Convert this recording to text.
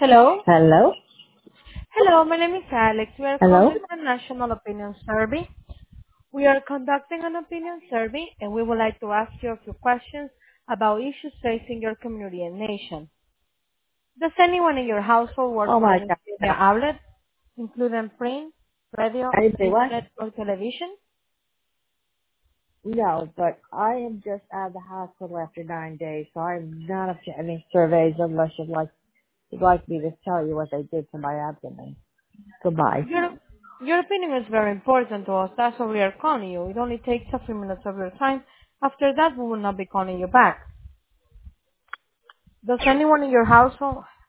Hello. Hello? Hello, my name is Alex. We are Hello? calling from National Opinion Survey. We are conducting an opinion survey and we would like to ask you a few questions about issues facing your community and nation. Does anyone in your household work Oh for my any god. media outlet, including print, radio, I didn't say what? internet, or television? No, but I am just out of the hospital after 9 days, so I'm not up to any surveys unless you'd like me to tell you what they did to my abdomen. Goodbye. Your, your opinion is very important to us. That's why we are calling you. It only takes a few minutes of your time. After that, we will not be calling you back. Does anyone in your household